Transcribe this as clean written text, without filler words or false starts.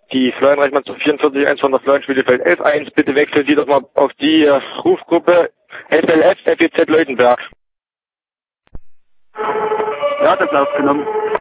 die Florian Reichmann zu 44-1 von der Florian Spielefeld 11-1. Bitte wechseln Sie doch mal auf die Rufgruppe SLF FEZ Leutenberg. Ja, das ist aufgenommen.